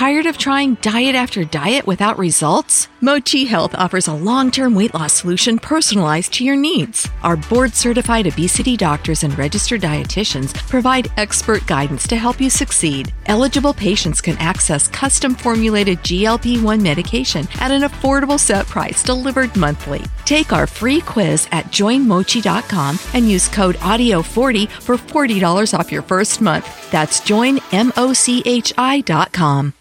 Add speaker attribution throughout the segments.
Speaker 1: Tired of trying diet after diet without results? Mochi Health offers a long-term weight loss solution personalized to your needs. Our board-certified obesity doctors and registered dietitians provide expert guidance to help you succeed. Eligible patients can access custom-formulated GLP-1 medication at an affordable set price delivered monthly. Take our free quiz at joinmochi.com and use code AUDIO40 for $40 off your first month. That's joinmochi.com.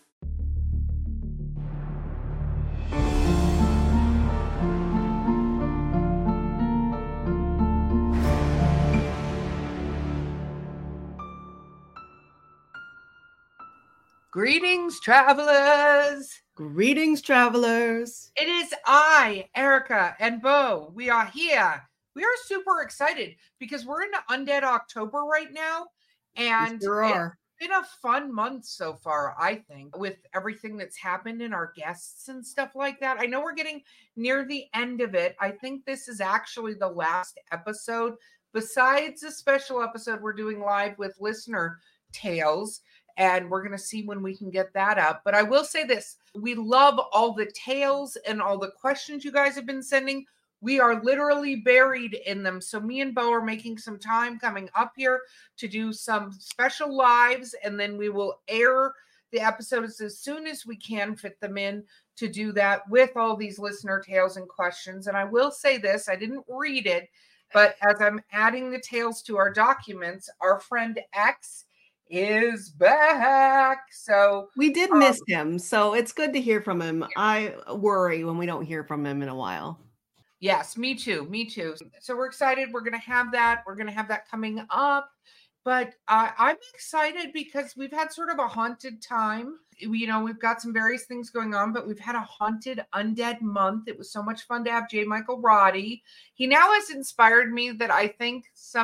Speaker 2: Greetings, travelers.
Speaker 3: Greetings, travelers.
Speaker 2: It is I, Erica, and Bo. We are here. We are super excited because we're in Undead October right now. And
Speaker 3: Yes, there are.
Speaker 2: It's been a fun month so far, I think, with everything that's happened and our guests and stuff like that. I know we're getting near the end of it. I think this is actually the last episode. Besides the special episode we're doing live with listener tales. And we're going to see when we can get that up. But I will say this. We love all the tales and all the questions you guys have been sending. We are literally buried in them. So me and Bo are making some time coming up here to do some special lives. And then we will air the episodes as soon as we can fit them in to do that with all these listener tales and questions. And I will say this. I didn't read it. But as I'm adding the tales to our documents, our friend X is back. So
Speaker 3: we did miss him, so it's good to hear from him. I worry when we don't hear from him in a while.
Speaker 2: Yes, me too. So we're excited. We're going to have that coming up. But I'm excited because we've had sort of a haunted time. We've got some various things going on, but we've had a haunted undead month. It was so much fun to have J. Michael Roddy. He now has inspired me that I think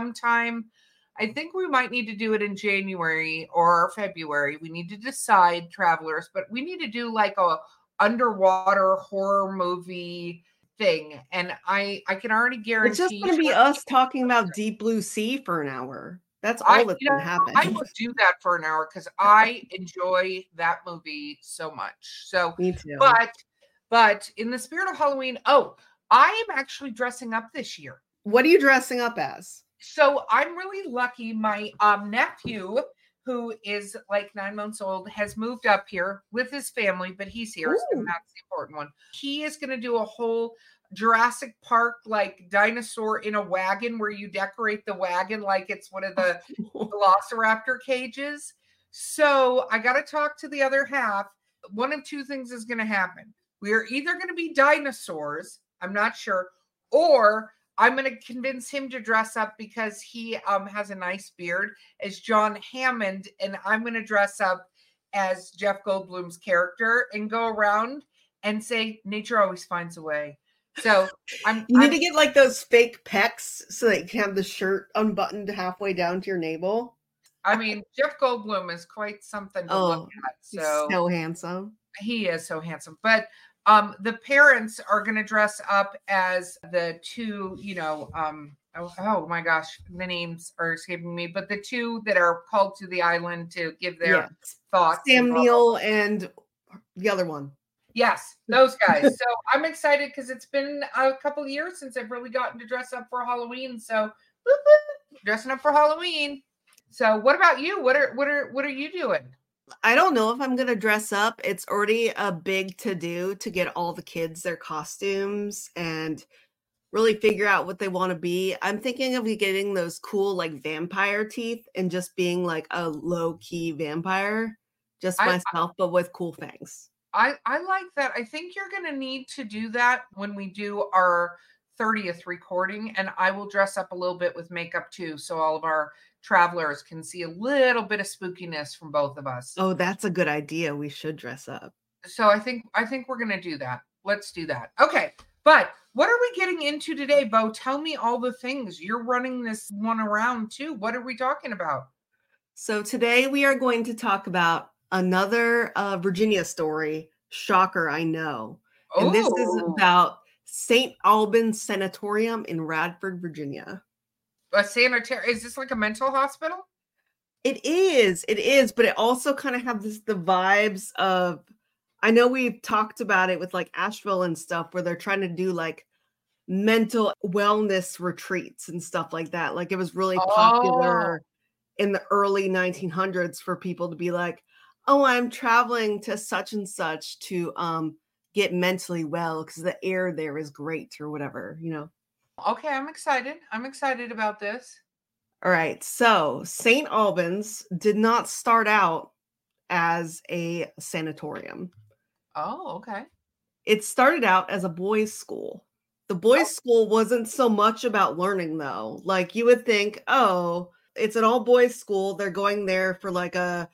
Speaker 2: we might need to do it in January or February. We need to decide, travelers, but we need to do like a underwater horror movie thing. And I can already guarantee
Speaker 3: it's just going to be us talking about Deep Blue Sea for an hour. That's all that's going to happen.
Speaker 2: I will do that for an hour because I enjoy that movie so much. So,
Speaker 3: me too.
Speaker 2: But in the spirit of Halloween, I am actually dressing up this year.
Speaker 3: What are you dressing up as?
Speaker 2: So I'm really lucky. My nephew, who is like 9 months old, has moved up here with his family, but he's here, and that's the important one. He is going to do a whole Jurassic Park like dinosaur in a wagon where you decorate the wagon like it's one of the Velociraptor cages. So I got to talk to the other half. One of two things is going to happen. We are either going to be dinosaurs, I'm not sure, or I'm going to convince him to dress up because he has a nice beard as John Hammond, and I'm going to dress up as Jeff Goldblum's character and go around and say, nature always finds a way. So
Speaker 3: you need to get like those fake pecs so that you can have the shirt unbuttoned halfway down to your navel.
Speaker 2: I mean, Jeff Goldblum is quite something to look at.
Speaker 3: So handsome.
Speaker 2: He is so handsome. But the parents are going to dress up as the two, oh my gosh, the names are escaping me, but the two that are called to the island to give their thoughts.
Speaker 3: Sam Neill and the other one.
Speaker 2: Yes, those guys. So I'm excited because it's been a couple of years since I've really gotten to dress up for Halloween. So dressing up for Halloween. So what about you? What are you doing?
Speaker 3: I don't know if I'm going to dress up. It's already a big to-do to get all the kids their costumes and really figure out what they want to be. I'm thinking of getting those cool like vampire teeth and just being like a low-key vampire, just myself, but with cool fangs.
Speaker 2: I like that. I think you're going to need to do that when we do our 30th recording, and I will dress up a little bit with makeup too, so all of our travelers can see a little bit of spookiness from both of us.
Speaker 3: Oh, that's a good idea. We should dress up.
Speaker 2: So I think we're going to do that. Let's do that. Okay. But what are we getting into today, Bo? Tell me all the things. You're running this one around too. What are we talking about?
Speaker 3: So today we are going to talk about another Virginia story. Shocker, I know. And this is about St. Albans Sanatorium in Radford, Virginia.
Speaker 2: A sanitarium? Is this like a mental hospital?
Speaker 3: It is, but it also kind of has the vibes of, I know we've talked about it with like Asheville and stuff, where they're trying to do like mental wellness retreats and stuff like that. Like it was really
Speaker 2: Oh,
Speaker 3: popular in the early 1900s for people to be like, oh, I'm traveling to such and such to get mentally well because the air there is great or whatever, you know.
Speaker 2: okay. I'm excited. I'm excited about this.
Speaker 3: All right. So St. Albans did not start out as a sanatorium.
Speaker 2: Oh, okay.
Speaker 3: It started out as a boys' school. The boys' school wasn't so much about learning, though. Like you would think, oh, it's an all boys school. They're going there for like a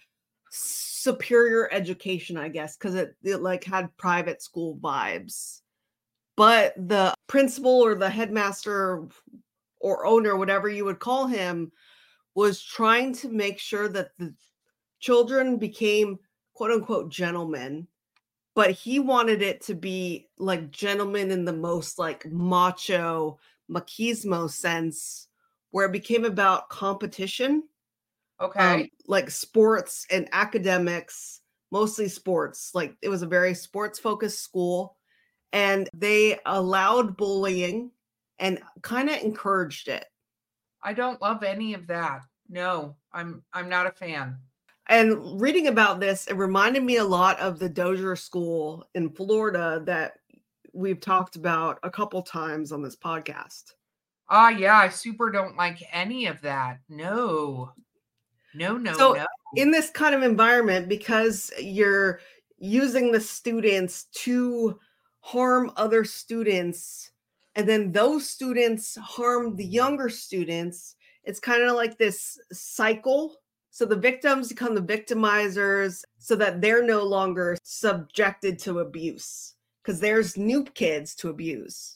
Speaker 3: superior education, I guess, because it like had private school vibes. But the principal or the headmaster or owner, whatever you would call him, was trying to make sure that the children became quote unquote gentlemen, but he wanted it to be like gentlemen in the most like macho machismo sense, where it became about competition,
Speaker 2: Okay.
Speaker 3: like sports and academics, mostly sports. Like it was a very sports focused school, and they allowed bullying and kind of encouraged it.
Speaker 2: I don't love any of that. No, I'm not a fan.
Speaker 3: And reading about this, it reminded me a lot of the Dozier School in Florida that we've talked about a couple times on this podcast.
Speaker 2: Ah, yeah, I super don't like any of that. No. No, no,
Speaker 3: So,
Speaker 2: no.
Speaker 3: in this kind of environment, because you're using the students to harm other students, and then those students harm the younger students, it's kind of like this cycle. So, the victims become the victimizers so that they're no longer subjected to abuse because there's new kids to abuse.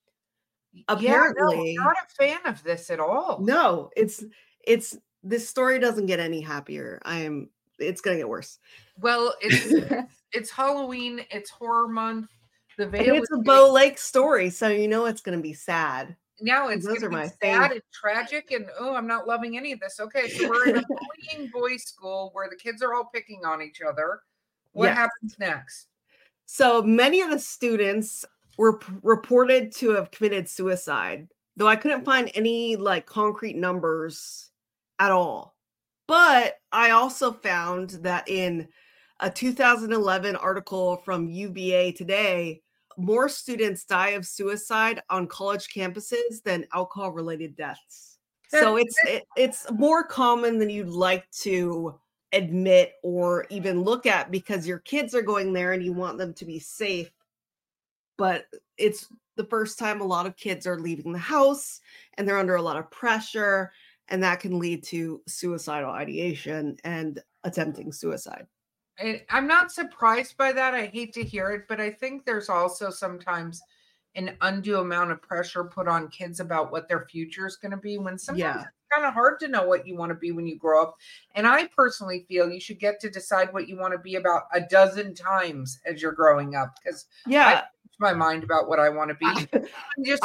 Speaker 2: Yeah, no,
Speaker 3: Apparently,
Speaker 2: not a fan of this at all.
Speaker 3: no, it's this story doesn't get any happier. It's gonna get worse.
Speaker 2: Well, it's Halloween, it's horror month. The
Speaker 3: And
Speaker 2: veil
Speaker 3: it's
Speaker 2: is
Speaker 3: a
Speaker 2: getting
Speaker 3: Bow Lake story, so you know it's gonna be sad.
Speaker 2: now it's
Speaker 3: Those
Speaker 2: gonna
Speaker 3: are
Speaker 2: be
Speaker 3: my
Speaker 2: sad
Speaker 3: favorite.
Speaker 2: and tragic, and oh, I'm not loving any of this. Okay, so we're in a bullying boys' school where the kids are all picking on each other. What
Speaker 3: Yes.
Speaker 2: happens next?
Speaker 3: So many of the students were reported to have committed suicide, though I couldn't find any like concrete numbers at all. But I also found that in a 2011 article from UVA Today, more students die of suicide on college campuses than alcohol related deaths. So it's more common than you'd like to admit or even look at because your kids are going there and you want them to be safe. But it's the first time a lot of kids are leaving the house and they're under a lot of pressure, and that can lead to suicidal ideation and attempting suicide.
Speaker 2: I'm not surprised by that. I hate to hear it, but I think there's also sometimes an undue amount of pressure put on kids about what their future is going to be when sometimes
Speaker 3: Yeah.
Speaker 2: it's kind of hard to know what you want to be when you grow up. And I personally feel you should get to decide what you want to be about a dozen times as you're growing up because
Speaker 3: Yeah.
Speaker 2: my mind about what I want to be. Just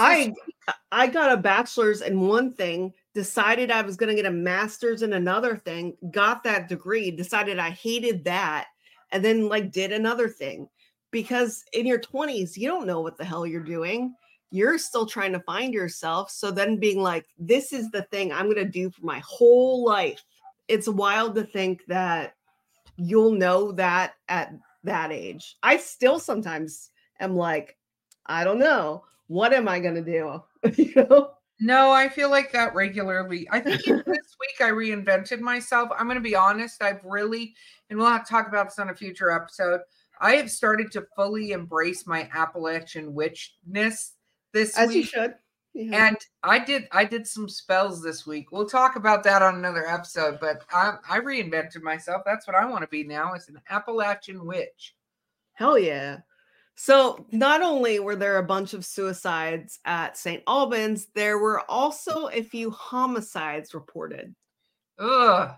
Speaker 3: I got a bachelor's in one thing, decided I was going to get a master's in another thing, got that degree, decided I hated that, and then like did another thing. Because in your 20s, you don't know what the hell you're doing. You're still trying to find yourself. So then being like, this is the thing I'm going to do for my whole life. It's wild to think that you'll know that at that age. I still sometimes am like, I don't know. What am I going to do? You know?
Speaker 2: No, I feel like that regularly. I think even this week I reinvented myself. I'm going to be honest. I've really, and we'll have to talk about this on a future episode. I have started to fully embrace my Appalachian witchness this
Speaker 3: As
Speaker 2: week.
Speaker 3: you should. Yeah.
Speaker 2: And I did some spells this week. We'll talk about that on another episode, but I reinvented myself. That's what I want to be now, is an Appalachian witch.
Speaker 3: Hell yeah. So not only were there a bunch of suicides at St. Albans, there were also a few homicides reported.
Speaker 2: Ugh.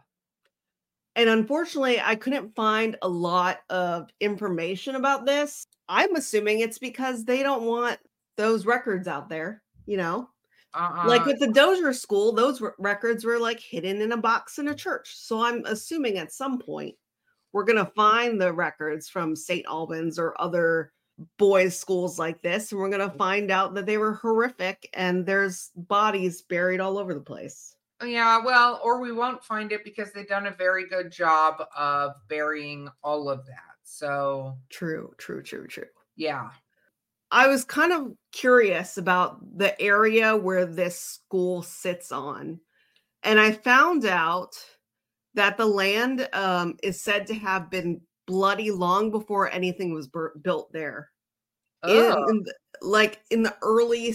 Speaker 3: And unfortunately, I couldn't find a lot of information about this. I'm assuming it's because they don't want those records out there, you know? Like with the Dozier School, those records were like hidden in a box in a church. So I'm assuming at some point we're going to find the records from St. Albans or other boys' schools like this. And we're going to find out that they were horrific and there's bodies buried all over the place.
Speaker 2: Yeah, well, or we won't find it because they've done a very good job of burying all of that. So
Speaker 3: True.
Speaker 2: Yeah.
Speaker 3: I was kind of curious about the area where this school sits on. And I found out that the land is said to have been bloody long before anything was built there. In the early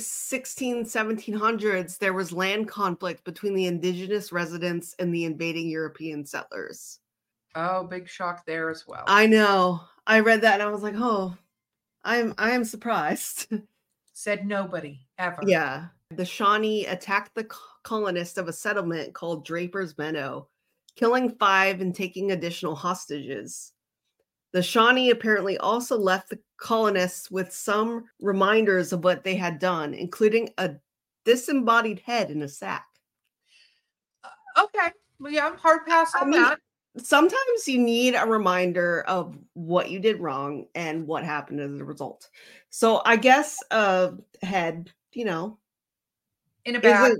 Speaker 3: 1700s, there was land conflict between the indigenous residents and the invading European settlers.
Speaker 2: Oh, big shock there as well.
Speaker 3: I know. I read that and I was like, oh, I am surprised.
Speaker 2: Said nobody ever.
Speaker 3: Yeah. The Shawnee attacked the colonists of a settlement called Draper's Meadow, killing 5 and taking additional hostages. The Shawnee apparently also left the colonists with some reminders of what they had done, including a disembodied head in a sack.
Speaker 2: Okay. Well, yeah, I'm hard pass on that.
Speaker 3: Sometimes you need a reminder of what you did wrong and what happened as a result. So I guess a head, in
Speaker 2: a bag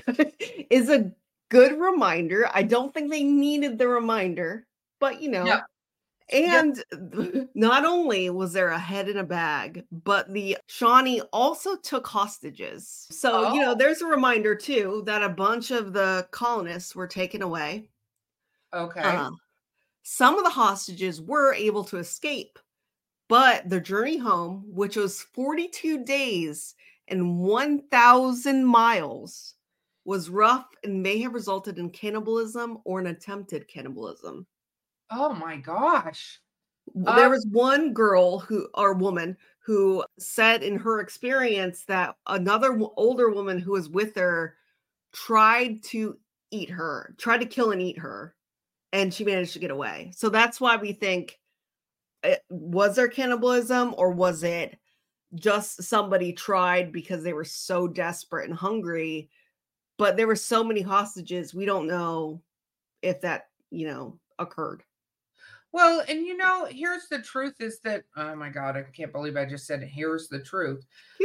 Speaker 3: is a good reminder. I don't think they needed the reminder, but
Speaker 2: Yeah.
Speaker 3: And not only was there a head in a bag, but the Shawnee also took hostages. So, there's a reminder too that a bunch of the colonists were taken away.
Speaker 2: Okay.
Speaker 3: Some of the hostages were able to escape, but the journey home, which was 42 days and 1,000 miles, was rough and may have resulted in cannibalism or an attempted cannibalism.
Speaker 2: Oh my gosh.
Speaker 3: There was one woman who said in her experience that another older woman who was with her tried to kill and eat her, and she managed to get away. So that's why we think, was there cannibalism or was it just somebody tried because they were so desperate and hungry? But there were so many hostages, we don't know if that, occurred.
Speaker 2: Well, and here's the truth is that, oh my God, I can't believe I just said it. Here's the truth.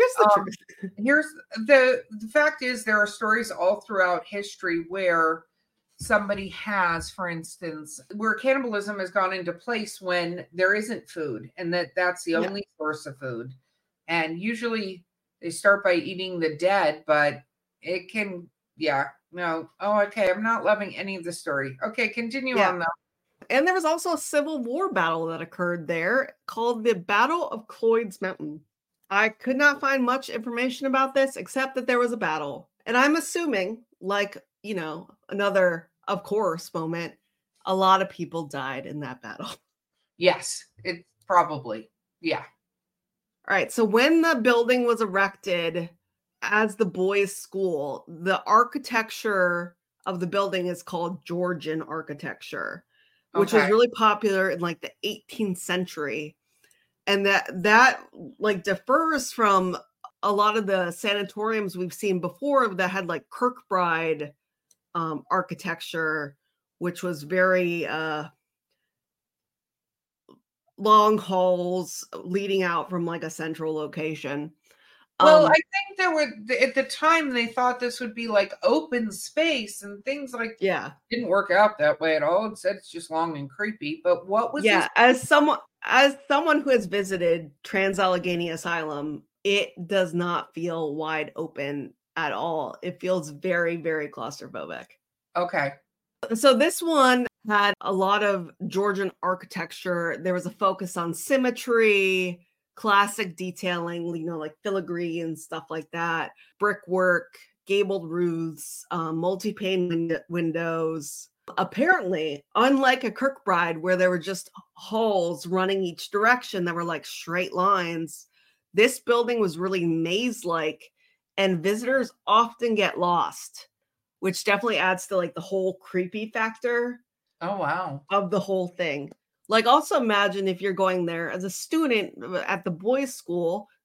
Speaker 2: Here's the fact is there are stories all throughout history where somebody has, for instance, where cannibalism has gone into place when there isn't food and that's the only source of food. And usually they start by eating the dead, but it can, no. Oh, okay. I'm not loving any of the story. Okay, continue on though.
Speaker 3: And there was also a Civil War battle that occurred there called the Battle of Cloyd's Mountain. I could not find much information about this except that there was a battle. And I'm assuming, like, another, of course, moment, a lot of people died in that battle.
Speaker 2: Yes, it probably. Yeah.
Speaker 3: All right. So when the building was erected as the boys' school, the architecture of the building is called Georgian architecture, which was really popular in like the 18th century. And that like differs from a lot of the sanatoriums we've seen before that had like Kirkbride architecture, which was very long halls leading out from like a central location.
Speaker 2: Well, I think there were at the time they thought this would be like open space and things like didn't work out that way at all. Instead, it's just long and creepy. But what was this?
Speaker 3: As someone who has visited Trans-Allegheny Asylum, it does not feel wide open at all. It feels very, very claustrophobic.
Speaker 2: Okay.
Speaker 3: So this one had a lot of Georgian architecture. There was a focus on symmetry, classic detailing, like filigree and stuff like that, brickwork, gabled roofs, multi-pane windows. Apparently, unlike a Kirkbride where there were just halls running each direction that were like straight lines, this building was really maze-like, and visitors often get lost, which definitely adds to like the whole creepy factor.
Speaker 2: Oh, wow.
Speaker 3: Of the whole thing. Like, also imagine if you're going there as a student at the boys' school,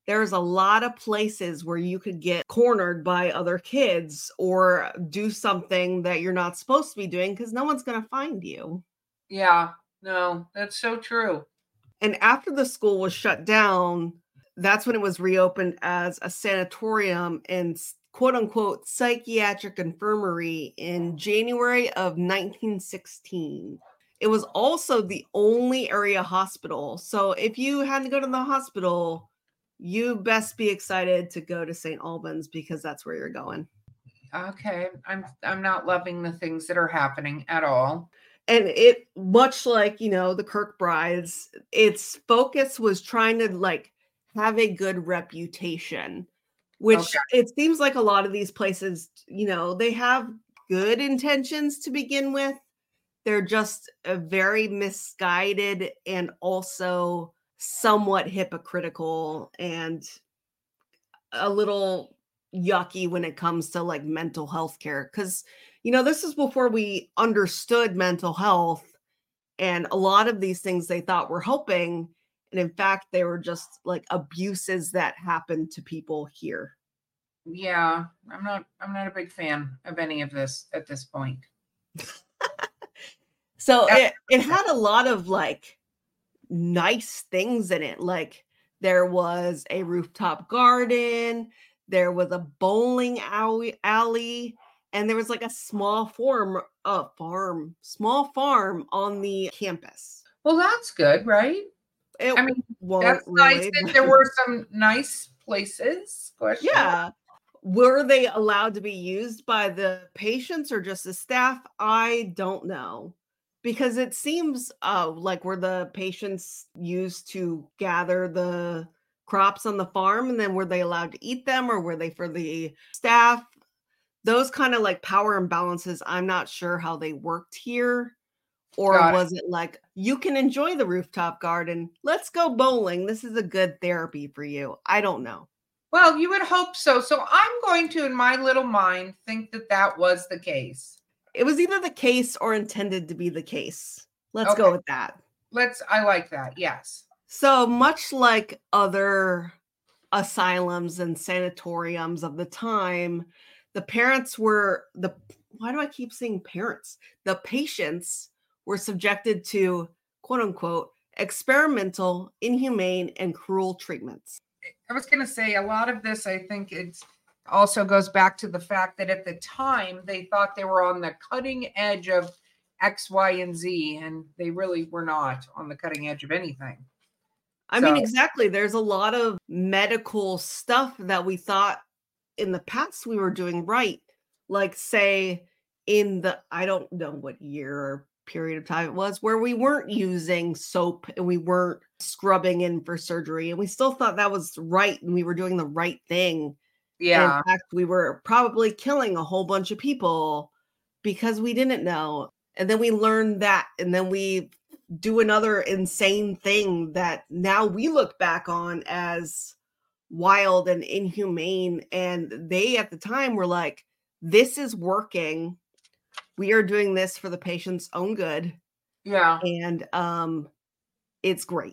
Speaker 3: there's a lot of places where you could get cornered by other kids or do something that you're not supposed to be doing because no one's going to find you.
Speaker 2: Yeah, no, that's so true.
Speaker 3: And after the school was shut down, that's when it was reopened as a sanatorium and quote unquote psychiatric infirmary in January of 1916. It was also the only area hospital. So if you had to go to the hospital, you best be excited to go to St. Albans because that's where you're going.
Speaker 2: Okay, I'm not loving the things that are happening at all.
Speaker 3: And it, much like, you know, the Kirkbrides, its focus was trying to like have a good reputation, which it seems like a lot of these places, you know, they have good intentions to begin with. They're just very misguided and also somewhat hypocritical and a little yucky when it comes to like mental health care. Because, you know, this is before we understood mental health, and a lot of these things they thought were helping. And in fact, they were just like abuses that happened to people here.
Speaker 2: Yeah, I'm not a big fan of any of this at this point.
Speaker 3: So it had a lot of like nice things in it. Like there was a rooftop garden, there was a bowling alley, and there was like a small farm on the campus.
Speaker 2: Well, that's good, right? I mean, that's nice that there were some nice places.
Speaker 3: Yeah. Were they allowed to be used by the patients or just the staff? I don't know. Because it seems like were the patients used to gather the crops on the farm, and then were they allowed to eat them, or were they for the staff? Those kind of like power imbalances, I'm not sure how they worked here. Or was it like, you can enjoy the rooftop garden, let's go bowling, this is a good therapy for you? I don't know.
Speaker 2: Well, you would hope so. So I'm going to, in my little mind, think that that was the case.
Speaker 3: It was either the case or intended to be the case. Let's go with that.
Speaker 2: I like that. Yes.
Speaker 3: So much like other asylums and sanatoriums of the time, the parents were why do I keep saying parents? The patients were subjected to quote unquote experimental, inhumane, and cruel treatments.
Speaker 2: I was going to say a lot of this, I think it's also goes back to the fact that at the time they thought they were on the cutting edge of X, Y, and Z, and they really were not on the cutting edge of anything.
Speaker 3: I mean, exactly. There's a lot of medical stuff that we thought in the past we were doing right. Like say in the, I don't know what year or period of time it was, where we weren't using soap and we weren't scrubbing in for surgery, and we still thought that was right and we were doing the right thing.
Speaker 2: Yeah.
Speaker 3: In fact, we were probably killing a whole bunch of people because we didn't know. And then we learned that, and then we do another insane thing that now we look back on as wild and inhumane. And they at the time were like, this is working. We are doing this for the patient's own good.
Speaker 2: Yeah.
Speaker 3: And it's great.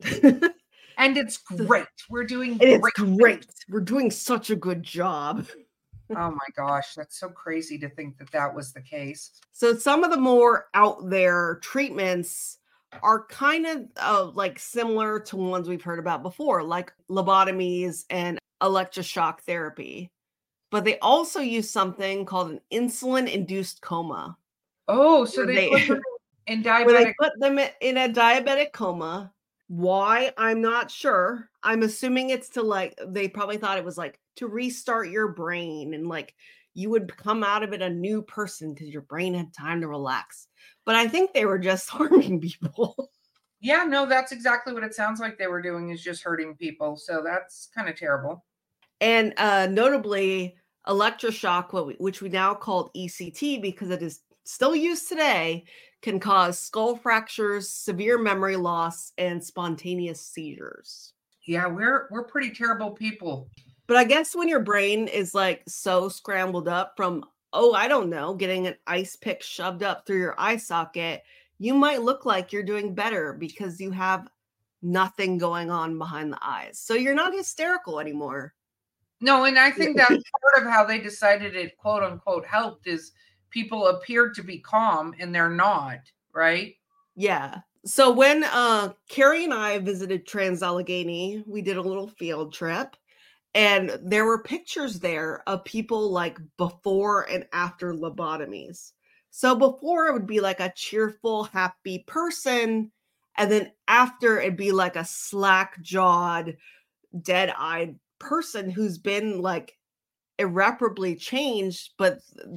Speaker 2: And it's great. We're doing
Speaker 3: great. It's great. We're doing such a good job.
Speaker 2: Oh my gosh, that's so crazy to think that that was the case.
Speaker 3: So some of the more out there treatments are kind of like similar to ones we've heard about before, like lobotomies and electroshock therapy. But they also use something called an insulin-induced coma.
Speaker 2: Oh, so they put them in diabetic.
Speaker 3: Where they put them in a diabetic coma. Why? I'm not sure. I'm assuming it's to like, they probably thought it was like to restart your brain and like you would come out of it a new person because your brain had time to relax. But I think they were just harming people.
Speaker 2: Yeah, no, that's exactly what it sounds like they were doing, is just hurting people. So that's kind of terrible.
Speaker 3: And notably, electroshock, which we now call ECT because it is still used today, can cause skull fractures, severe memory loss, and spontaneous seizures.
Speaker 2: Yeah, we're pretty terrible people.
Speaker 3: But I guess when your brain is like so scrambled up from, oh, I don't know, getting an ice pick shoved up through your eye socket, you might look like you're doing better because you have nothing going on behind the eyes. So you're not hysterical anymore.
Speaker 2: No, and I think that's part of how they decided it, quote unquote, helped is people appeared to be calm and they're not, right?
Speaker 3: Yeah. So when Carrie and I visited Trans-Allegheny, we did a little field trip, and there were pictures there of people like before and after lobotomies. So before it would be like a cheerful, happy person, and then after it'd be like a slack-jawed, dead-eyed person who's been like irreparably changed. But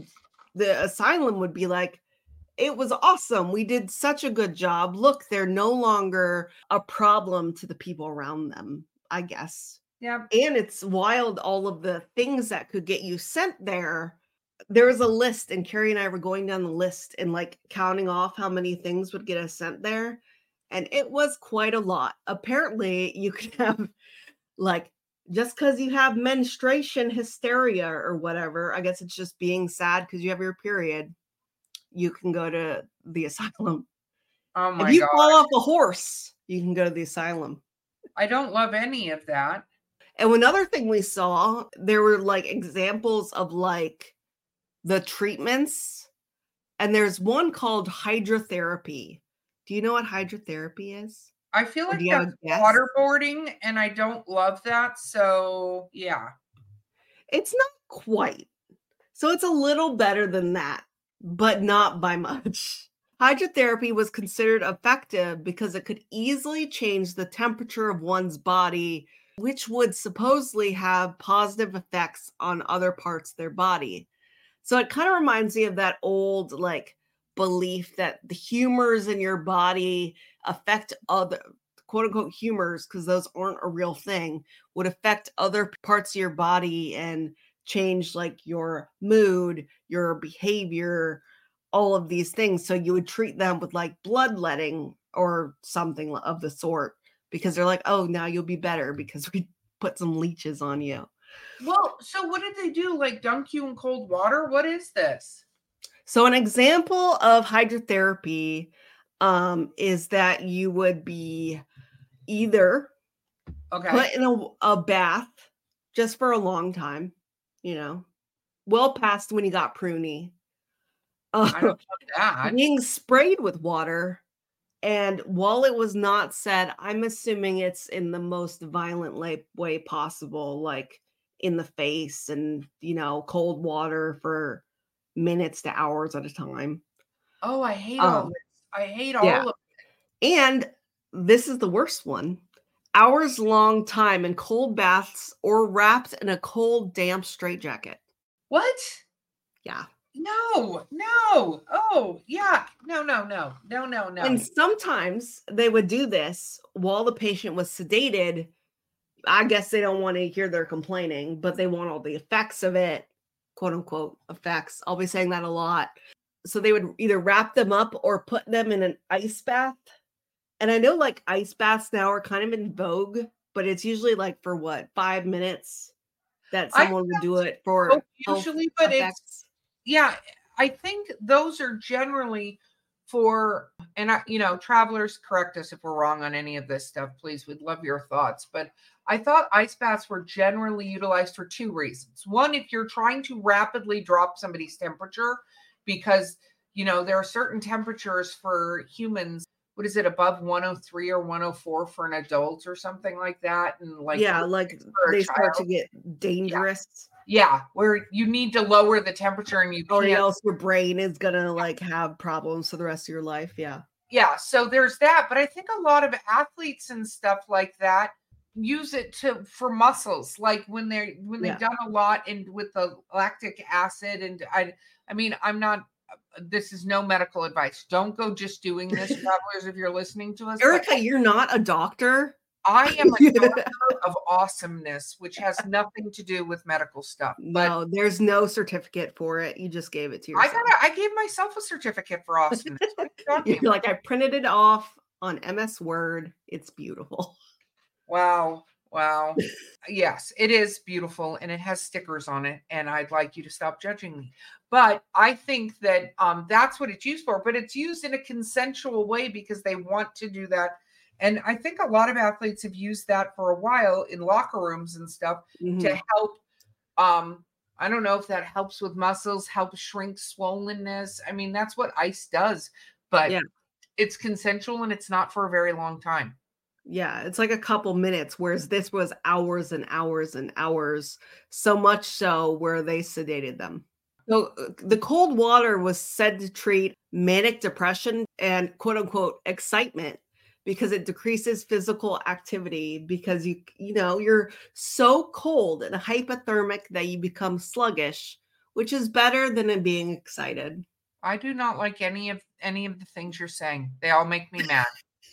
Speaker 3: the asylum would be like, it was awesome. We did such a good job. Look, they're no longer a problem to the people around them, I guess.
Speaker 2: Yeah.
Speaker 3: And it's wild, all of the things that could get you sent there. There was a list, and Carrie and I were going down the list and like counting off how many things would get us sent there. And it was quite a lot. Apparently, you could have like, just because you have menstruation hysteria or whatever, I guess it's just being sad because you have your period, you can go to the asylum.
Speaker 2: Oh my God.
Speaker 3: If you fall off a horse, you can go to the asylum.
Speaker 2: I don't love any of that.
Speaker 3: And another thing we saw, there were like examples of like the treatments. And there's one called hydrotherapy. Do you know what hydrotherapy is?
Speaker 2: I feel like that's waterboarding, and I don't love that. So yeah.
Speaker 3: It's not quite. So it's a little better than that, but not by much. Hydrotherapy was considered effective because it could easily change the temperature of one's body, which would supposedly have positive effects on other parts of their body. So it kind of reminds me of that old like belief that the humors in your body affect other quote unquote humors, because those aren't a real thing, would affect other parts of your body and change like your mood, your behavior, all of these things. So you would treat them with like bloodletting or something of the sort, because they're like, oh, now you'll be better because we put some leeches on you.
Speaker 2: Well, so what did they do? Like dunk you in cold water? What is this?
Speaker 3: So an example of hydrotherapy is that you would be either put in a bath just for a long time, you know, well past when you got pruny.
Speaker 2: I don't love that.
Speaker 3: Being sprayed with water. And while it was not said, I'm assuming it's in the most violent way possible, like in the face and, you know, cold water for minutes to hours at a time.
Speaker 2: Oh, I hate all this. I hate all of it.
Speaker 3: And this is the worst one. Hours long time in cold baths or wrapped in a cold, damp straitjacket.
Speaker 2: What?
Speaker 3: Yeah.
Speaker 2: No. Oh, yeah. No.
Speaker 3: And sometimes they would do this while the patient was sedated. I guess they don't want to hear their complaining, but they want all the effects of it, quote unquote effects. I'll be saying that a lot. So they would either wrap them up or put them in an ice bath. And I know like ice baths now are kind of in vogue, but it's usually like for what, 5 minutes that someone would do it for.
Speaker 2: Usually, but it's, yeah, I think those are generally for, and travelers, correct us if we're wrong on any of this stuff, please. We'd love your thoughts. But I thought ice baths were generally utilized for two reasons. One, if you're trying to rapidly drop somebody's temperature, because, there are certain temperatures for humans. What is it, above 103 or 104 for an adult or something like that? And like,
Speaker 3: like they start to get dangerous.
Speaker 2: Yeah, where you need to lower the temperature and you can't.
Speaker 3: Or else your brain is going to like have problems for the rest of your life. Yeah.
Speaker 2: Yeah. So there's that. But I think a lot of athletes and stuff like that use it for muscles. Like when they've done a lot and with the lactic acid. And I mean, this is no medical advice. Don't go just doing this, travelers, if you're listening to us.
Speaker 3: Erica, you're not a doctor.
Speaker 2: I am a doctor of awesomeness, which has nothing to do with medical stuff.
Speaker 3: No, there's no certificate for it. You just gave it to yourself.
Speaker 2: I gave myself a certificate for awesomeness.
Speaker 3: You're like, I printed it off on MS Word. It's beautiful.
Speaker 2: Wow. Yes, it is beautiful, and it has stickers on it, and I'd like you to stop judging me. But I think that that's what it's used for, but it's used in a consensual way because they want to do that And I think a lot of athletes have used that for a while in locker rooms and stuff to help. I don't know if that helps with muscles, helps shrink swollenness. I mean, that's what ice does, but it's consensual and it's not for a very long time.
Speaker 3: Yeah, it's like a couple minutes, whereas this was hours and hours and hours, so much so where they sedated them. So the cold water was said to treat manic depression and quote unquote excitement because it decreases physical activity because you're so cold and hypothermic that you become sluggish, which is better than it being excited.
Speaker 2: I do not like any of the things you're saying. They all make me mad.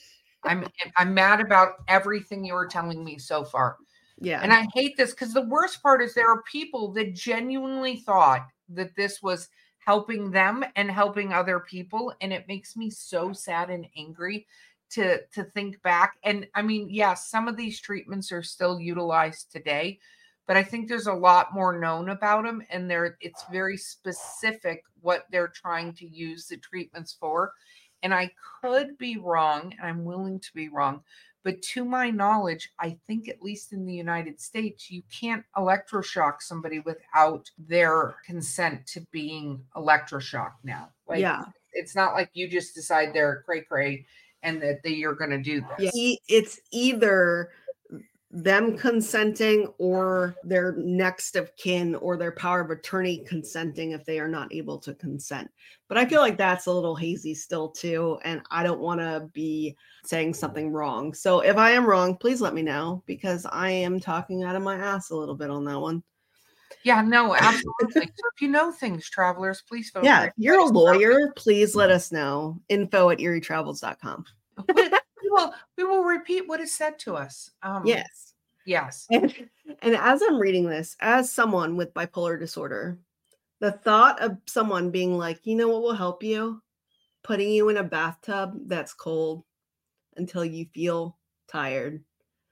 Speaker 2: I'm mad about everything you were telling me so far.
Speaker 3: Yeah.
Speaker 2: And I hate this because the worst part is there are people that genuinely thought that this was helping them and helping other people. And it makes me so sad and angry to think back. And I mean, yes, some of these treatments are still utilized today, but I think there's a lot more known about them. And it's very specific what they're trying to use the treatments for. And I could be wrong, and I'm willing to be wrong, but to my knowledge, I think at least in the United States, you can't electroshock somebody without their consent to being electroshocked now. Like, it's not like you just decide they're cray-cray and that you're going to do this.
Speaker 3: Yeah, it's either them consenting or their next of kin or their power of attorney consenting if they are not able to consent. But I feel like that's a little hazy still too. And I don't want to be saying something wrong. So if I am wrong, please let me know because I am talking out of my ass a little bit on that one.
Speaker 2: Yeah, no, absolutely. So if you know things, travelers, please feel
Speaker 3: free.
Speaker 2: If
Speaker 3: you're a lawyer, please let us know. info@erietravels.com.
Speaker 2: We will repeat what is said to us. Yes.
Speaker 3: And as I'm reading this, as someone with bipolar disorder, the thought of someone being like, you know what will help you? Putting you in a bathtub that's cold until you feel tired.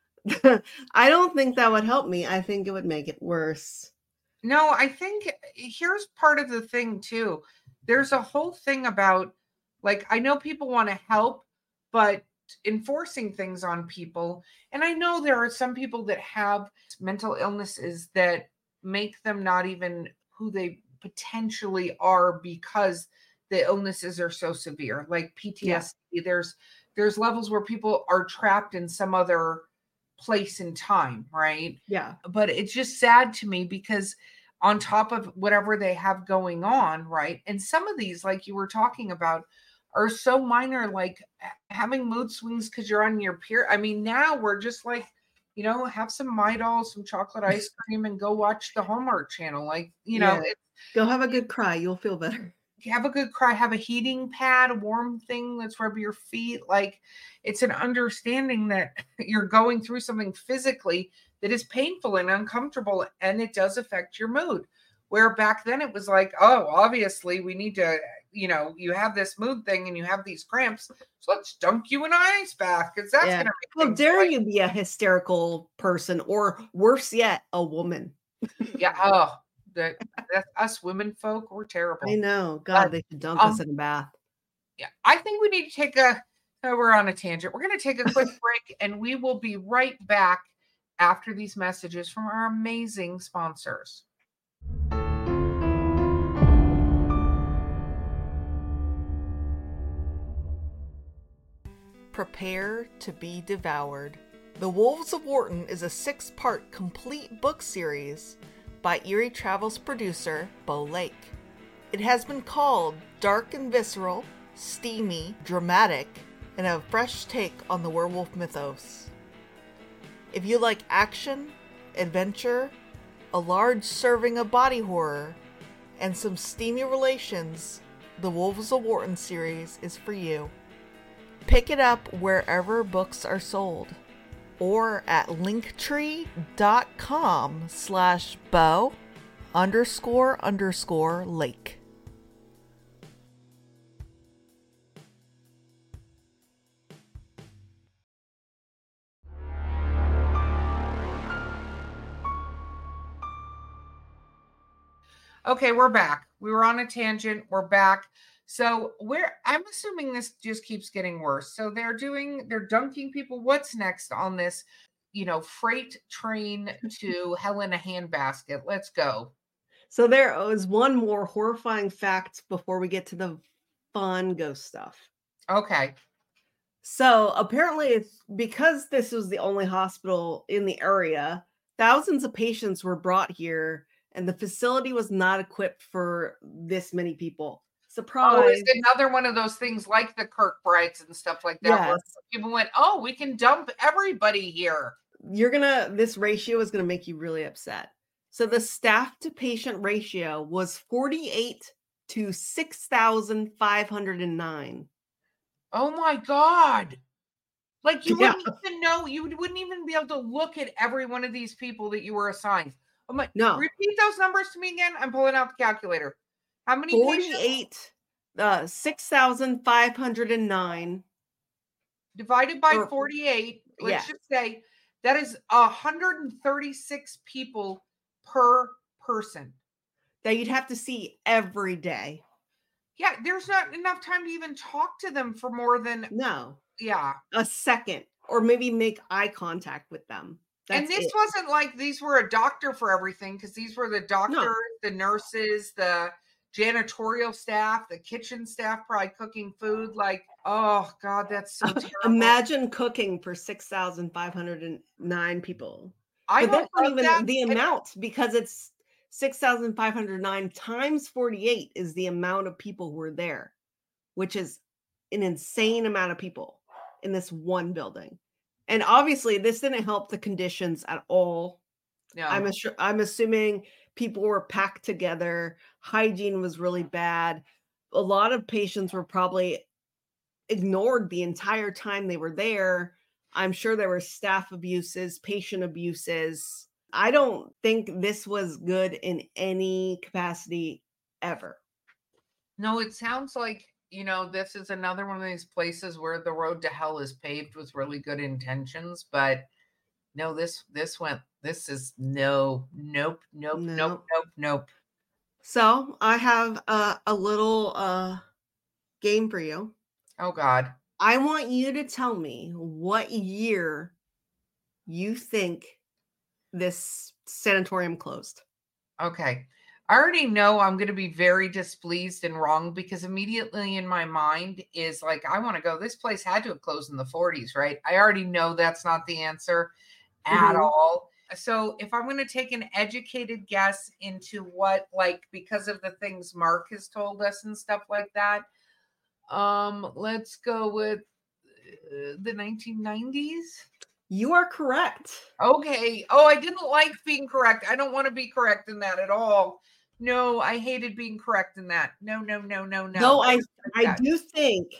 Speaker 3: I don't think that would help me. I think it would make it worse.
Speaker 2: No, I think here's part of the thing too. There's a whole thing about, like, I know people want to help, but enforcing things on people. And I know there are some people that have mental illnesses that make them not even who they potentially are because the illnesses are so severe, like PTSD. Yeah. There's levels where people are trapped in some other place in time, right?
Speaker 3: Yeah.
Speaker 2: But it's just sad to me because on top of whatever they have going on, right? And some of these, like you were talking about, are so minor, like having mood swings because you're on your period. I mean, now we're just like, have some Midol, some chocolate ice cream, and go watch the Hallmark Channel. Like,
Speaker 3: go have a good cry. You'll feel better.
Speaker 2: Have a good cry. Have a heating pad, a warm thing that's rub your feet. Like, it's an understanding that you're going through something physically that is painful and uncomfortable, and it does affect your mood. Where back then it was like, oh, obviously we need to, you have this mood thing and you have these cramps, so let's dunk you in an ice bath because that's going to make
Speaker 3: How dare you be a hysterical person, or worse yet, a woman.
Speaker 2: Yeah. Oh, that's us women folk. We're terrible.
Speaker 3: I know. God, they should dunk us in a bath.
Speaker 2: Yeah. I think we need to we're on a tangent. We're going to take a quick break and we will be right back after these messages from our amazing sponsors.
Speaker 4: Prepare to be devoured. The Wolves of Wharton is a 6-part complete book series by Erie Travels producer Bo Lake. It has been called dark and visceral, steamy, dramatic, and a fresh take on the werewolf mythos. If you like action, adventure, a large serving of body horror, and some steamy relations, the Wolves of Wharton series is for you. Pick it up wherever books are sold, or at linktree.com/Bo__Lake.
Speaker 2: Okay, we're back. We were on a tangent. We're back. So I'm assuming this just keeps getting worse. So they're dunking people. What's next on this, freight train to hell in a handbasket? Let's go.
Speaker 3: So there is one more horrifying fact before we get to the fun ghost stuff.
Speaker 2: Okay.
Speaker 3: So apparently it's because this was the only hospital in the area, thousands of patients were brought here and the facility was not equipped for this many people.
Speaker 2: Oh,
Speaker 3: Surprise.
Speaker 2: it's another one of those things like the Kirkbrides and stuff like that, where
Speaker 3: Yes.
Speaker 2: people went, oh, we can dump everybody here.
Speaker 3: This ratio is going to make you really upset. So the staff to patient ratio was 48 to 6,509.
Speaker 2: Oh my God. Like you
Speaker 3: Yeah.
Speaker 2: wouldn't even know, you wouldn't even be able to look at every one of these people that you were assigned. Oh my,
Speaker 3: No.
Speaker 2: repeat those numbers to me again. I'm pulling out the calculator. How many patients?
Speaker 3: 48, 6,509.
Speaker 2: Divided by 48, let's
Speaker 3: yeah.
Speaker 2: just say that is 136 people per person
Speaker 3: that you'd have to see every day.
Speaker 2: Yeah, there's not enough time to even talk to them for more than
Speaker 3: a second, or maybe make eye contact with them.
Speaker 2: And this wasn't like these were a doctor for everything, because these were the doctors, the nurses, the janitorial staff, the kitchen staff, probably cooking food. Like, oh God, that's so terrible.
Speaker 3: Imagine cooking for 6,509 people. But that's not even the amount, because it's 6,509 times 48 is the amount of people who are there, which is an insane amount of people in this one building. And obviously this didn't help the conditions at all. No. I'm assuming people were packed together. Hygiene was really bad. A lot of patients were probably ignored the entire time they were there. I'm sure there were staff abuses, patient abuses. I don't think this was good in any capacity ever.
Speaker 2: No, it sounds like, this is another one of these places where the road to hell is paved with really good intentions, but no, this is nope.
Speaker 3: So I have a little game for you.
Speaker 2: Oh God.
Speaker 3: I want you to tell me what year you think this sanatorium closed.
Speaker 2: Okay. I already know I'm going to be very displeased and wrong, because immediately in my mind is like, I want to go, this place had to have closed in the 40s, right? I already know that's not the answer at all. So if I'm going to take an educated guess into what, like, because of the things Mark has told us and stuff like that, let's go with the 1990s.
Speaker 3: You are correct.
Speaker 2: Okay. Oh, I didn't like being correct. I don't want to be correct in that at all. No, I hated being correct in that. No.
Speaker 3: No, I do think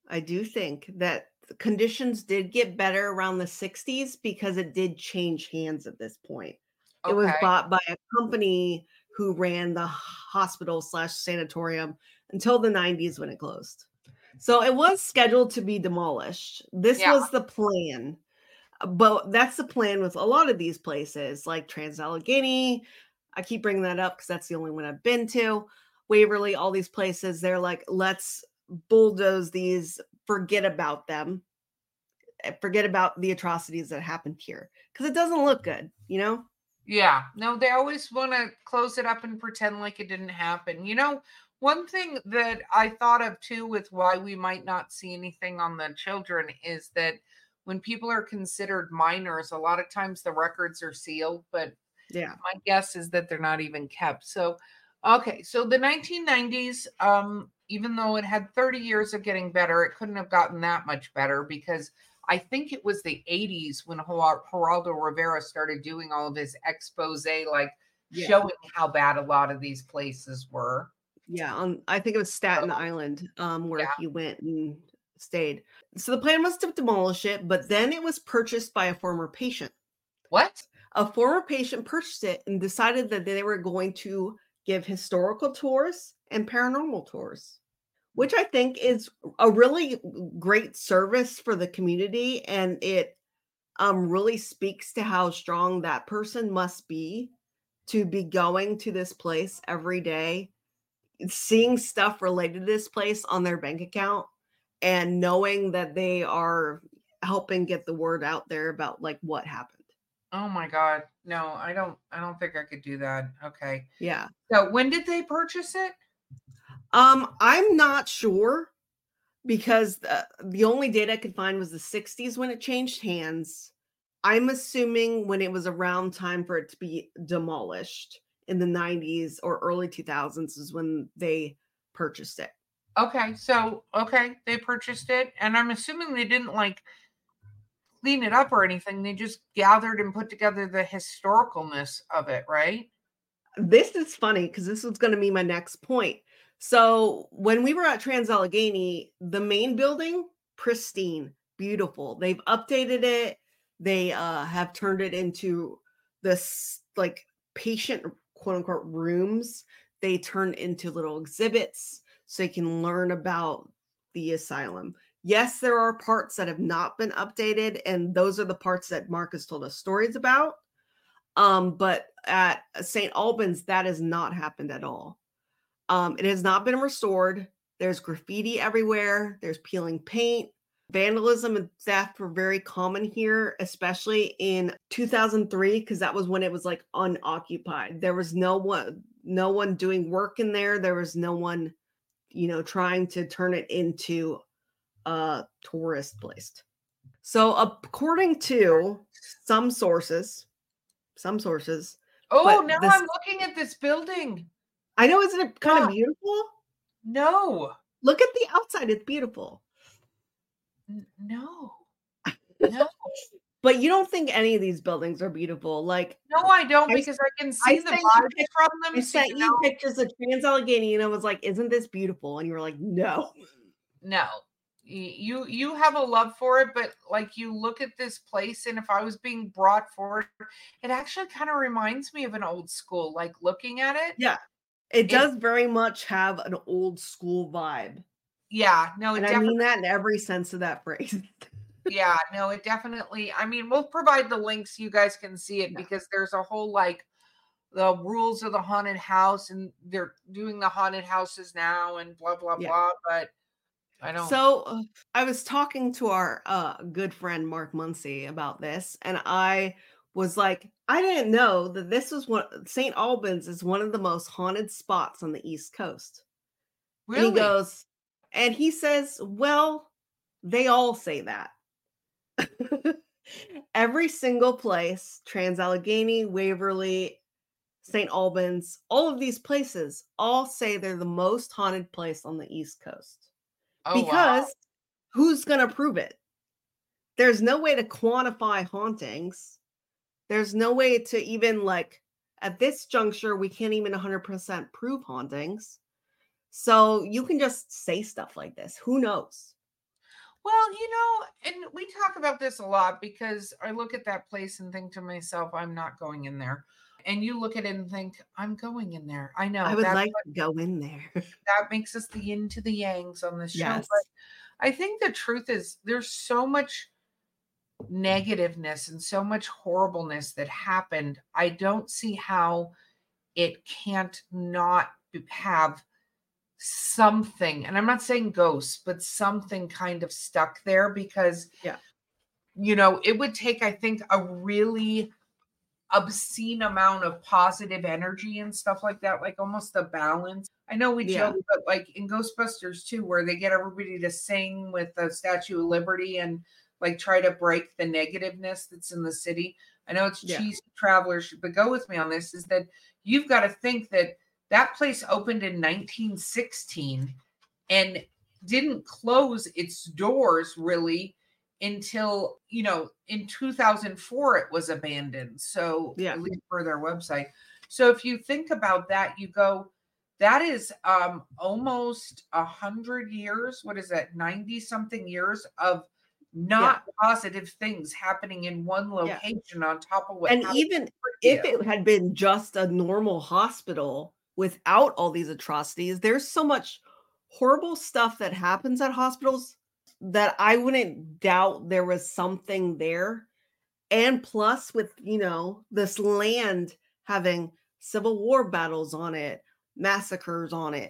Speaker 3: that the conditions did get better around the 60s, because it did change hands at this point. Okay. It was bought by a company who ran the hospital/sanatorium until the 90s when it closed. So it was scheduled to be demolished. This was the plan. But that's the plan with a lot of these places, like Trans-Allegheny. I keep bringing that up because that's the only one I've been to. Waverly, all these places, they're like, let's bulldoze these, forget about them, forget about the atrocities that happened here, because it doesn't look good,
Speaker 2: Yeah, no, they always want to close it up and pretend like it didn't happen. One thing that I thought of too with why we might not see anything on the children is that when people are considered minors, a lot of times the records are sealed, but my guess is that they're not even kept. So, okay. So the 1990s, even though it had 30 years of getting better, it couldn't have gotten that much better, because I think it was the 80s when Geraldo Rivera started doing all of his expose, showing how bad a lot of these places were.
Speaker 3: Yeah. I think it was Staten Island, where he went and stayed. So the plan was to demolish it, but then it was purchased by a former patient.
Speaker 2: What?
Speaker 3: A former patient purchased it and decided that they were going to give historical tours and paranormal tours, which I think is a really great service for the community. And it really speaks to how strong that person must be to be going to this place every day, seeing stuff related to this place on their bank account and knowing that they are helping get the word out there about like what happened.
Speaker 2: Oh my God. No, I don't think I could do that. Okay.
Speaker 3: Yeah.
Speaker 2: So when did they purchase it?
Speaker 3: I'm not sure because the only data I could find was the 60s when it changed hands. I'm assuming when it was around time for it to be demolished in the 90s or early 2000s is when they purchased it.
Speaker 2: Okay. So, okay, they purchased it. And I'm assuming they didn't like clean it up or anything. They just gathered and put together the historicalness of it, right?
Speaker 3: This is funny because this was going to be my next point. So when we were at Trans Allegheny, the main building, pristine, beautiful. They've updated it. They have turned it into this like patient quote unquote rooms. They turn into little exhibits so you can learn about the asylum. Yes, there are parts that have not been updated, and those are the parts that Marcus told us stories about. But at St. Albans, that has not happened at all. It has not been restored. There's graffiti everywhere. There's peeling paint. Vandalism and theft were very common here, especially in 2003, because that was when it was like unoccupied. There was no one doing work in there. There was no one, trying to turn it into a tourist place. So according to some sources.
Speaker 2: Oh, now I'm looking at this building.
Speaker 3: I know, isn't it kind of beautiful?
Speaker 2: No.
Speaker 3: Look at the outside. It's beautiful.
Speaker 2: No.
Speaker 3: But you don't think any of these buildings are beautiful? Like,
Speaker 2: no, I don't, because I can see the vibes from them.
Speaker 3: I sent you pictures of Trans Allegheny, and I was like, "Isn't this beautiful?" And you were like, "No,
Speaker 2: no." You have a love for it, but like you look at this place, and if I was being brought forward, it actually kind of reminds me of an old school. Like looking at it,
Speaker 3: yeah, it does very much have an old school vibe.
Speaker 2: Yeah, no,
Speaker 3: and I mean that in every sense of that phrase.
Speaker 2: Yeah, no, it definitely. I mean, we'll provide the links so you guys can see it, because there's a whole like the rules of the haunted house, and they're doing the haunted houses now and blah blah blah. But I don't.
Speaker 3: So I was talking to our good friend Mark Muncie about this, and I was like, I didn't know that this was what St. Albans is one of the most haunted spots on the East Coast.
Speaker 2: Really?
Speaker 3: And he goes, and he says, well, they all say that. Every single place, Trans Allegheny, Waverly, St. Albans, all of these places all say they're the most haunted place on the East Coast. Because who's going to prove it? There's no way to quantify hauntings. There's no way to even like, at this juncture, we can't even 100% prove hauntings. So you can just say stuff like this. Who knows?
Speaker 2: Well, and we talk about this a lot, because I look at that place and think to myself, I'm not going in there. And you look at it and think, I'm going in there. I know.
Speaker 3: I would like to go in there.
Speaker 2: That makes us the yin to the yangs on this show.
Speaker 3: Yes.
Speaker 2: But I think the truth is there's so much negativeness and so much horribleness that happened. I don't see how it can't not have something, and I'm not saying ghosts, but something kind of stuck there, because it would take, I think, a really obscene amount of positive energy and stuff like that, like almost the balance. I know we joke, but like in Ghostbusters 2, where they get everybody to sing with the Statue of Liberty and like try to break the negativeness that's in the city. I know it's cheesy, travelers, but go with me on this, is that you've got to think that that place opened in 1916 and didn't close its doors really until, in 2004 it was abandoned. So at least for their website. So if you think about that, you go, that is almost 100 years. What is that? 90 something years of not positive things happening in one location on top of what.
Speaker 3: And even if it had been just a normal hospital without all these atrocities, there's so much horrible stuff that happens at hospitals that I wouldn't doubt there was something there. And plus with, this land having Civil War battles on it, massacres on it,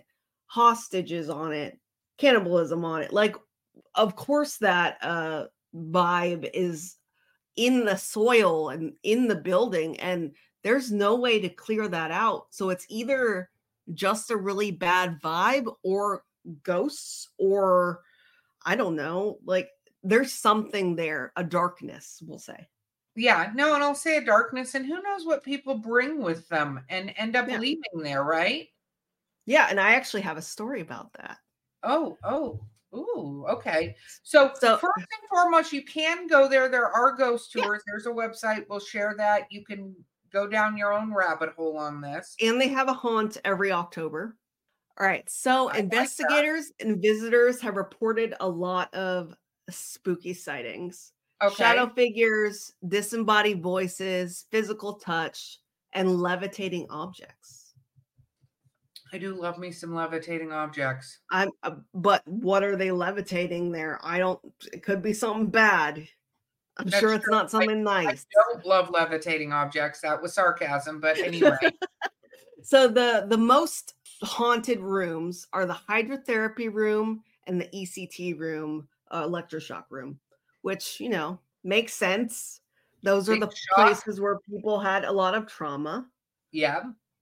Speaker 3: hostages on it, cannibalism on it. Like, of course, that vibe is in the soil and in the building, and there's no way to clear that out. So it's either just a really bad vibe or ghosts, or I don't know, like there's something there, a darkness, we'll say.
Speaker 2: Yeah, no, and I'll say a darkness, and who knows what people bring with them and end up
Speaker 3: Yeah.
Speaker 2: leaving there, right?
Speaker 3: Yeah, and I actually have a story about that.
Speaker 2: Oh, ooh, okay. So
Speaker 3: So-
Speaker 2: first and foremost, you can go there. There are ghost
Speaker 3: Yeah.
Speaker 2: tours. There's a website. We'll share that. You can go down your own rabbit hole on this.
Speaker 3: And they have a haunt every October. All right. So
Speaker 2: like that.
Speaker 3: investigators and visitors have reported a lot of spooky sightings.
Speaker 2: Okay.
Speaker 3: Shadow figures, disembodied voices, physical touch, and levitating objects.
Speaker 2: I do love me some levitating objects.
Speaker 3: But what are they levitating there? It could be something bad. I'm
Speaker 2: That's
Speaker 3: sure it's
Speaker 2: true.
Speaker 3: not something nice.
Speaker 2: I don't love levitating objects. That was sarcasm, but anyway.
Speaker 3: So the most haunted rooms are the hydrotherapy room and the ECT room, electroshock room, which, makes sense. Those are
Speaker 2: Big
Speaker 3: the
Speaker 2: shock.
Speaker 3: places where people had a lot of trauma.
Speaker 2: Yeah.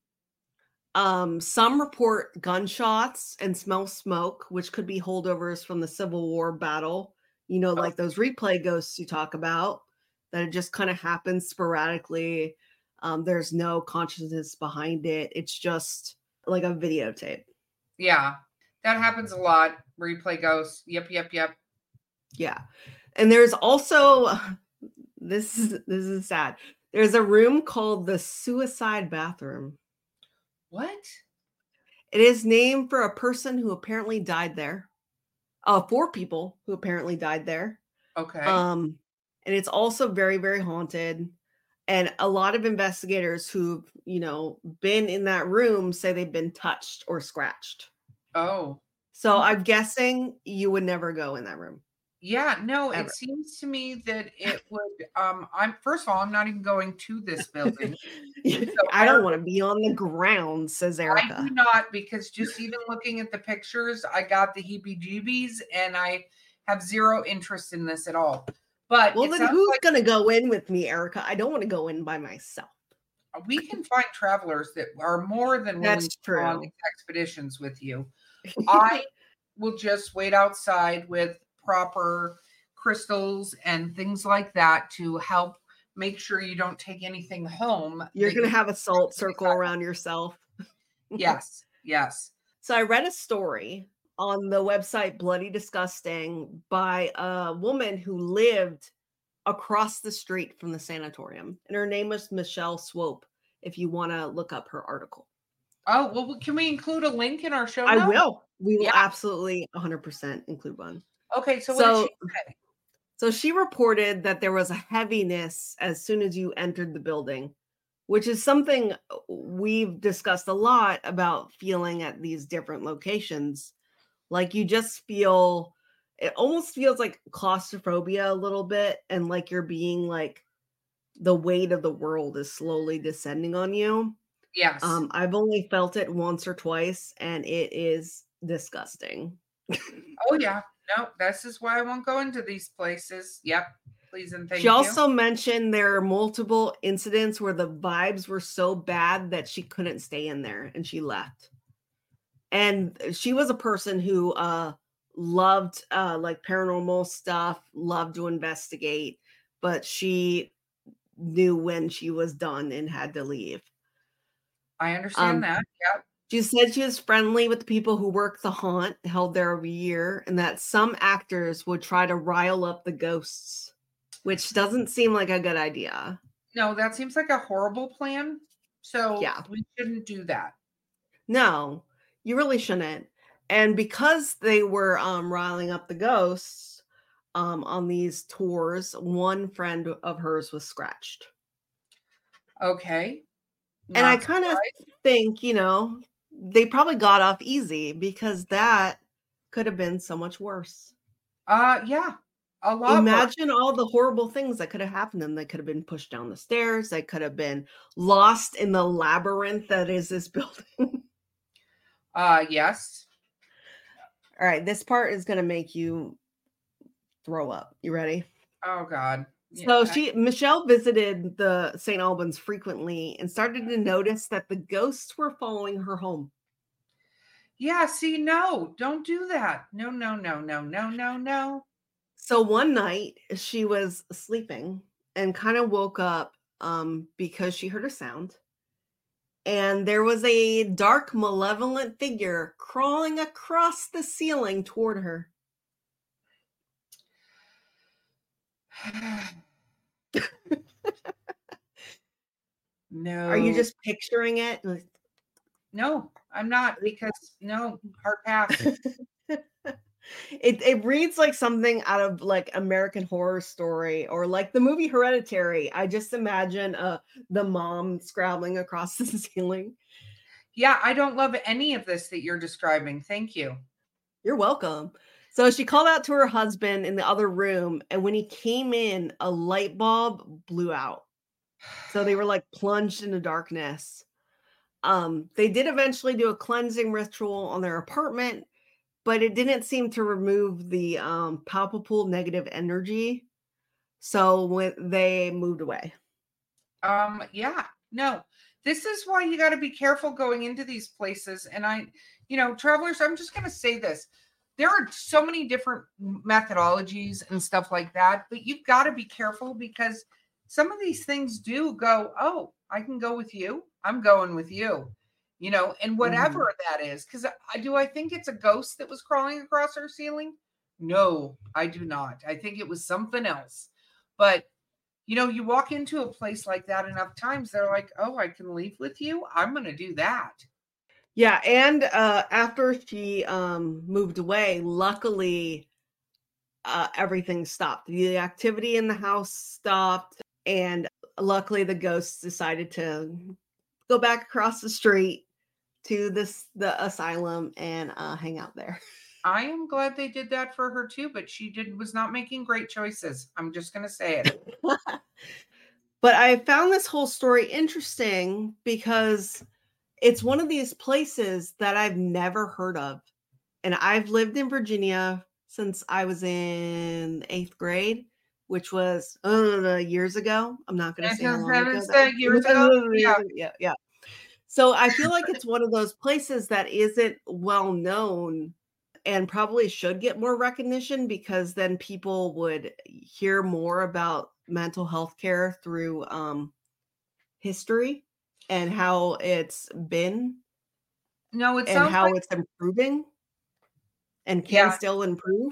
Speaker 3: Some report gunshots and smell smoke, which could be holdovers from the Civil War battle. Like those replay ghosts you talk about, that it just kind of happens sporadically. There's no consciousness behind it. It's just like a videotape.
Speaker 2: Yeah. That happens a lot. Replay ghosts. Yep.
Speaker 3: Yeah. And there's also, this is sad. There's a room called the suicide bathroom.
Speaker 2: What?
Speaker 3: It is named for a person who apparently died there. 4 people who apparently died there.
Speaker 2: Okay.
Speaker 3: And it's also very, very haunted. And a lot of investigators who've, been in that room say they've been touched or scratched.
Speaker 2: Oh.
Speaker 3: So I'm guessing you would never go in that room.
Speaker 2: Yeah, no,
Speaker 3: Ever.
Speaker 2: It seems to me that it would first of all, I'm not even going to this building.
Speaker 3: I don't want to be on the ground, says Erica.
Speaker 2: I do not, because just even looking at the pictures, I got the heebie-jeebies and I have zero interest in this at all. But
Speaker 3: well, then who's going to go in with me, Erica? I don't want to go in by myself.
Speaker 2: We can find travelers that are more than willing
Speaker 3: That's
Speaker 2: to
Speaker 3: true.
Speaker 2: go on these expeditions with you. I will just wait outside with proper crystals and things like that to help make sure you don't take anything home.
Speaker 3: You're going to have a salt circle around yourself.
Speaker 2: Yes.
Speaker 3: So I read a story on the website Bloody Disgusting by a woman who lived across the street from the sanatorium. And her name was Michelle Swope, if you want to look up her article.
Speaker 2: Oh, well, can we include a link in our show notes?
Speaker 3: I will. We will absolutely 100% include one.
Speaker 2: Okay, so what did she say?
Speaker 3: So she reported that there was a heaviness as soon as you entered the building, which is something we've discussed a lot about feeling at these different locations. Like you just feel, it almost feels like claustrophobia a little bit, and like you're being like, the weight of the world is slowly descending on you.
Speaker 2: Yes.
Speaker 3: I've only felt it once or twice, and it is disgusting.
Speaker 2: Oh, yeah. No, this is why I won't go into these places. Yep. Please and thank you.
Speaker 3: She also mentioned there are multiple incidents where the vibes were so bad that she couldn't stay in there and she left. And she was a person who loved like paranormal stuff, loved to investigate, but she knew when she was done and had to leave.
Speaker 2: I understand that. Yep.
Speaker 3: She said she was friendly with the people who work the haunt, held there every year, and that some actors would try to rile up the ghosts, which doesn't seem like a good idea.
Speaker 2: No, that seems like a horrible plan. So
Speaker 3: yeah,
Speaker 2: we shouldn't do that.
Speaker 3: No, you really shouldn't. And because they were riling up the ghosts on these tours, one friend of hers was scratched.
Speaker 2: Okay.
Speaker 3: And I kind of think, they probably got off easy because that could have been so much worse.
Speaker 2: Yeah. A lot.
Speaker 3: Imagine all the horrible things that could have happened to them. They could have been pushed down the stairs. They could have been lost in the labyrinth that is this building.
Speaker 2: Yes.
Speaker 3: All right, this part is going to make you throw up. You ready?
Speaker 2: Oh God.
Speaker 3: So Michelle visited the St. Albans frequently and started to notice that the ghosts were following her home.
Speaker 2: Yeah, see, no, don't do that. No, no, no, no, no, no, no.
Speaker 3: So one night she was sleeping and kind of woke up because she heard a sound. And there was a dark, malevolent figure crawling across the ceiling toward her.
Speaker 2: No.
Speaker 3: Are you just picturing it?
Speaker 2: No, I'm not, because no, hard pass.
Speaker 3: It reads like something out of like American Horror Story or like the movie Hereditary. I just imagine the mom scrabbling across the ceiling.
Speaker 2: Yeah, I don't love any of this that you're describing. Thank you.
Speaker 3: You're welcome. So she called out to her husband in the other room, and when he came in, a light bulb blew out. So they were like plunged into darkness. They did eventually do a cleansing ritual on their apartment, but it didn't seem to remove the palpable negative energy. So when they moved away.
Speaker 2: Yeah, no, this is why you got to be careful going into these places. And travelers, I'm just going to say this. There are so many different methodologies and stuff like that, but you've got to be careful because some of these things do go, oh, I can go with you. I'm going with you, and whatever that is. Because I think it's a ghost that was crawling across our ceiling? No, I do not. I think it was something else. But, you walk into a place like that enough times, they're like, oh, I can leave with you. I'm going to do that.
Speaker 3: Yeah, and after she moved away, luckily everything stopped. The activity in the house stopped, and luckily the ghosts decided to go back across the street to the asylum and hang out there.
Speaker 2: I am glad they did that for her too, but she was not making great choices. I'm just going to say it.
Speaker 3: But I found this whole story interesting because it's one of these places that I've never heard of. And I've lived in Virginia since I was in 8th grade, which was years ago. I'm not going to say how long ago.
Speaker 2: Years ago.
Speaker 3: Yeah. So I feel like it's one of those places that isn't well known and probably should get more recognition, because then people would hear more about mental health care through history and how it's been.
Speaker 2: No, it
Speaker 3: and
Speaker 2: sounds
Speaker 3: how
Speaker 2: like
Speaker 3: it's improving and can still improve.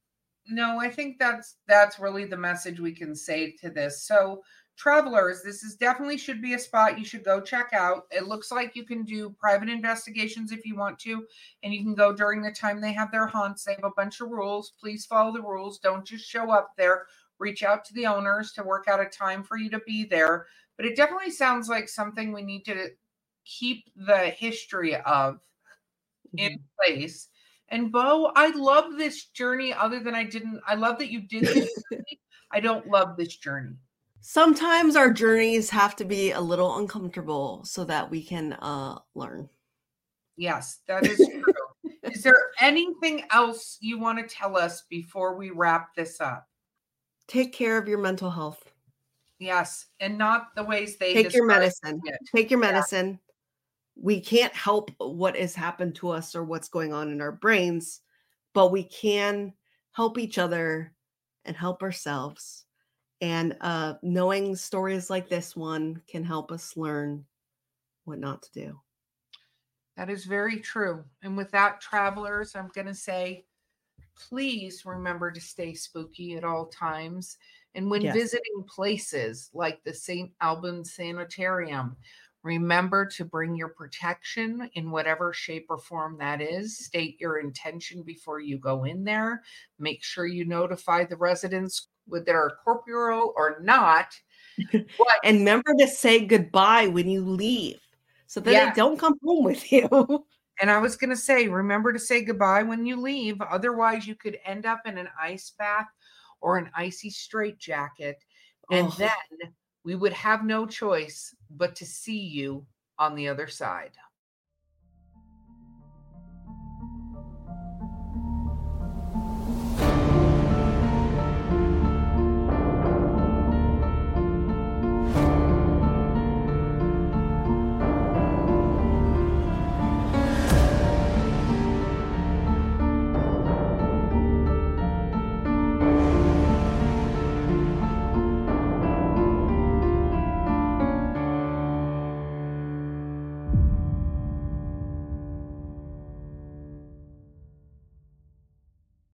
Speaker 2: No, I think that's really the message we can say to this. So travelers, this is definitely should be a spot you should go check out. It looks like you can do private investigations if you want to, and you can go during the time they have their haunts. They have a bunch of rules. Please follow the rules. Don't just show up there. Reach out to the owners to work out a time for you to be there. But it definitely sounds like something we need to keep the history of in place. And Bo, I love this journey other than I love that you did this journey. I don't love this journey.
Speaker 3: Sometimes our journeys have to be a little uncomfortable so that we can learn.
Speaker 2: Yes, that is true. Is there anything else you want to tell us before we wrap this up?
Speaker 3: Take care of your mental health.
Speaker 2: Yes, and not the ways they
Speaker 3: take your medicine.
Speaker 2: It.
Speaker 3: Take your medicine. Yeah. We can't help what has happened to us or what's going on in our brains, but we can help each other and help ourselves. And knowing stories like this one can help us learn what not to do.
Speaker 2: That is very true. And with that, travelers, I'm going to say, please remember to stay spooky at all times. And when visiting places like the St. Albans Sanitarium, remember to bring your protection in whatever shape or form that is. State your intention before you go in there. Make sure you notify the residents that are corporeal or not.
Speaker 3: And remember to say goodbye when you leave so that they don't come home with you.
Speaker 2: And I was going to say, remember to say goodbye when you leave. Otherwise, you could end up in an ice bath or an icy straitjacket. And then we would have no choice but to see you on the other side.